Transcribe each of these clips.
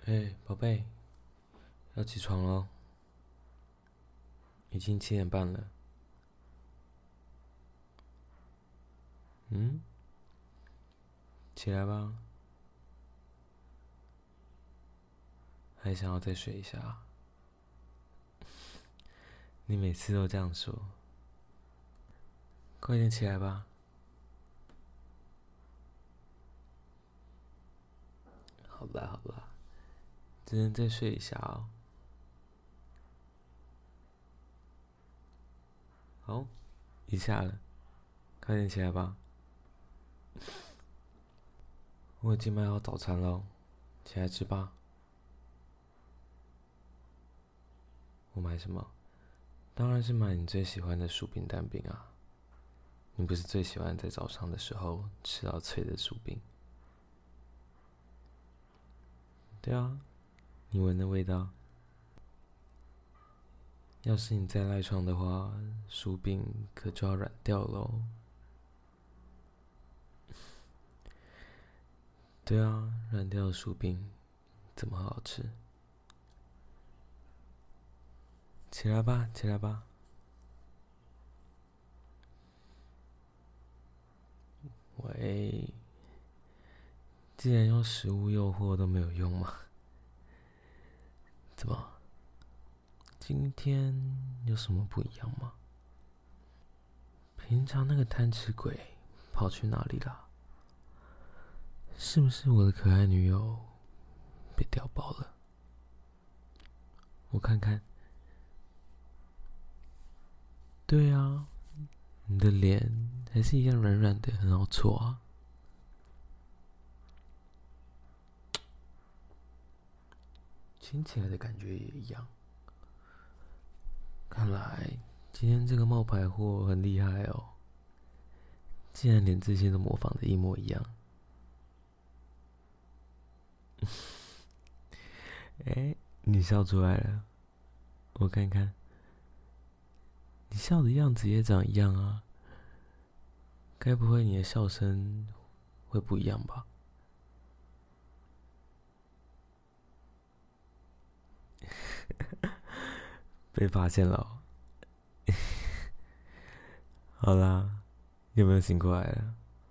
嘿，宝贝，要起床了，已经7点半了。嗯，起来吧，还想要再睡一下？你每次都这样说，快点起来吧。好啦好啦，只能再睡一下哦。好，一下了，快点起来吧。我已经买好早餐了，起来吃吧。我买什么？当然是买你最喜欢的薯饼蛋饼啊。你不是最喜欢在早上的时候吃到脆的薯饼？对啊，你闻的味道。要是你再赖床的话，薯饼可就要软掉喽。对啊，软掉的薯饼怎么好吃？起来吧，起来吧。喂，既然用食物诱惑都没有用嘛，怎么？今天有什么不一样吗？平常那个贪吃鬼跑去哪里了？是不是我的可爱女友被调包了？我看看。对啊，你的脸还是一样软软的，很好戳啊。亲起来的感觉也一样。看来今天这个冒牌货很厉害哦，竟然连这些都模仿的一模一样。哎，你笑出来了，我看看，你笑的样子也长一样啊，该不会你的笑声会不一样吧？被发现了哦。好啦，有没有醒过来了？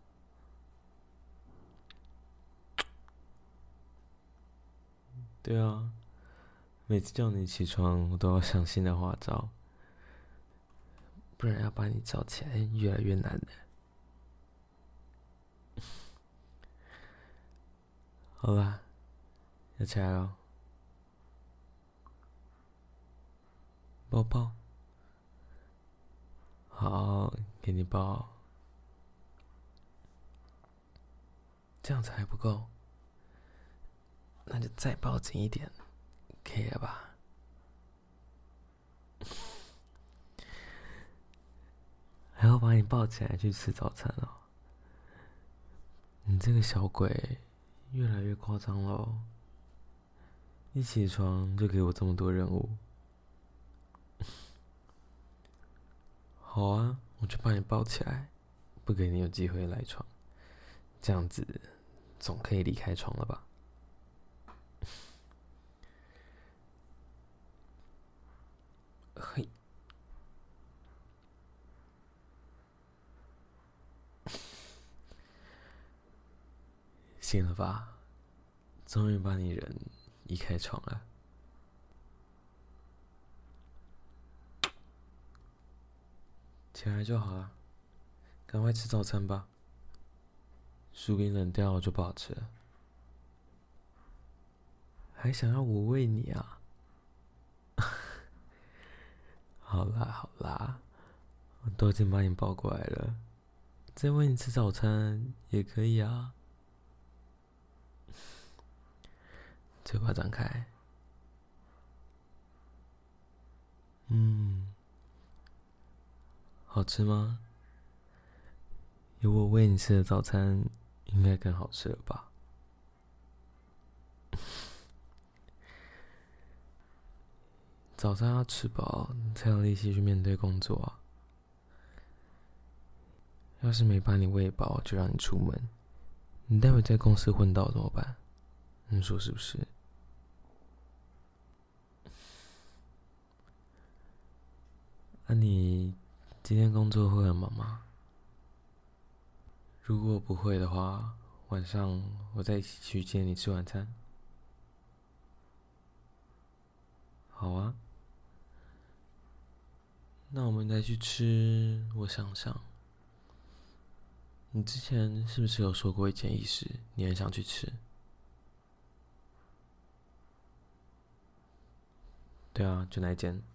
对啊，每次叫你起床，我都要想新的花招，不然要把你叫起来越来越难了。好啦，要起来了，抱抱。好，给你抱，这样子还不够，那就再抱紧一点，可以了吧？还要把你抱起来去吃早餐哦。你这个小鬼越来越夸张了哦，一起床就给我这么多任务。好啊，我就把你抱起来，不给你有机会赖床，这样子总可以离开床了吧？嘿，醒了吧？终于把你人移开床了。起来就好了，赶快吃早餐吧。薯饼冷掉就不好吃了，还想要我喂你啊？好啦好啦，我都已经把你抱过来了，再喂你吃早餐也可以啊。嘴巴张开。好吃吗？有我喂你吃的早餐，应该更好吃了吧？早餐要吃饱，才有力气去面对工作啊。要是没把你喂饱就让你出门，你待会在公司昏倒怎么办？你说是不是？ 那你今天工作会很忙吗？如果不会的话，晚上我再一起去接你吃晚餐。好啊，那我们再去吃。我想想，你之前是不是有说过一件意思，你很想去吃？对啊，就那一间。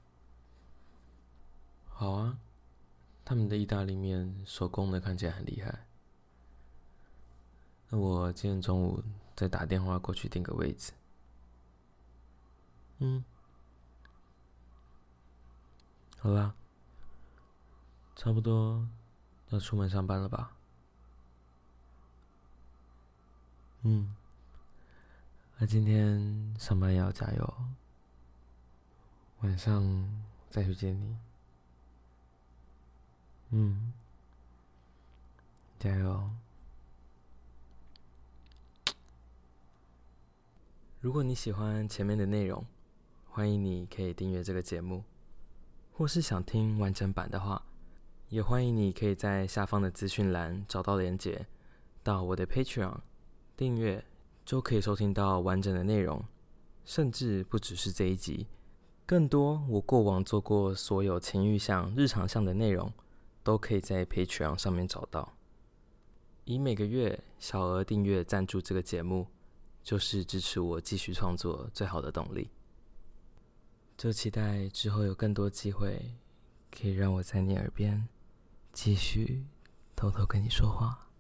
好啊，他们的意大利面手工的看起来很厉害。那我今天中午再打电话过去订个位置。嗯，好啦，差不多要出门上班了吧？嗯，那今天上班也要加油，晚上再去接你。嗯，加油！如果你喜欢前面的内容，欢迎你可以订阅这个节目，或是想听完整版的话，也欢迎你可以在下方的资讯栏找到连结，到我的 Patreon 订阅，就可以收听到完整的内容，甚至不只是这一集，更多我过往做过所有情欲项、日常项的内容，都可以在 Patreon 上面找到。以每个月小额订阅赞助这个节目，就是支持我继续创作最好的动力。就期待之后有更多机会，可以让我在你耳边继续偷偷跟你说话。